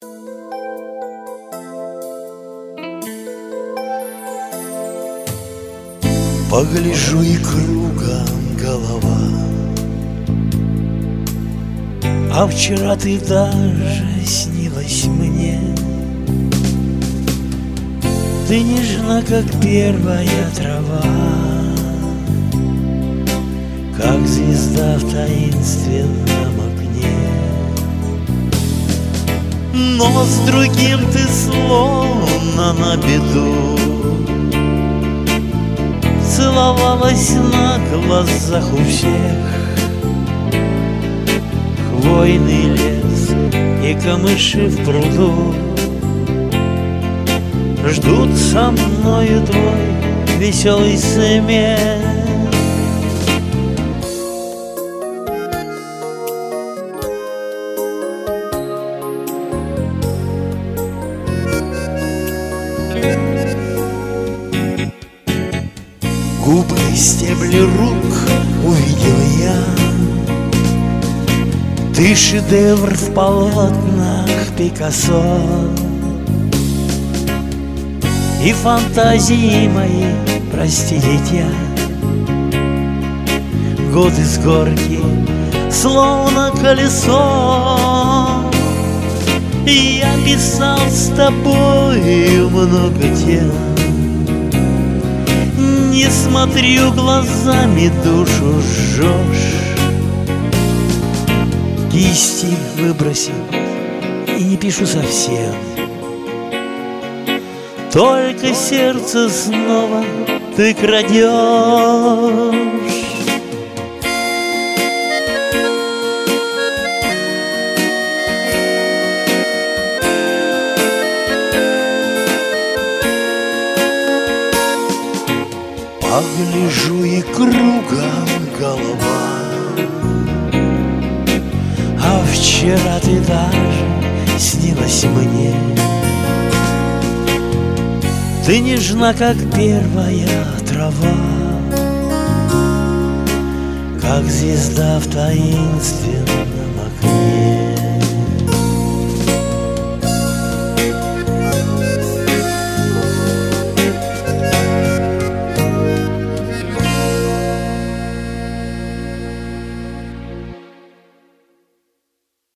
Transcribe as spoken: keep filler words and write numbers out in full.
Погляжу, и кругом голова, а вчера ты даже снилась мне. Ты нежна, как первая трава, как звезда в таинственном окне. Но с другим ты словно на беду целовалась на глазах у всех. Хвойный лес и камыши в пруду ждут со мною твой веселый смех. Губы, стебли рук увидел я, ты шедевр в полотнах Пикассо. И фантазии мои, прости, дитя, годы с горки, словно колесо. И я писал с тобою много тем, не смотрю глазами, душу жжешь. Кисти выбросил и не пишу совсем, только сердце снова ты крадешь. Погляжу, и кругом голова, а вчера ты даже снилась мне. Ты нежна, как первая трава, как звезда в таинственном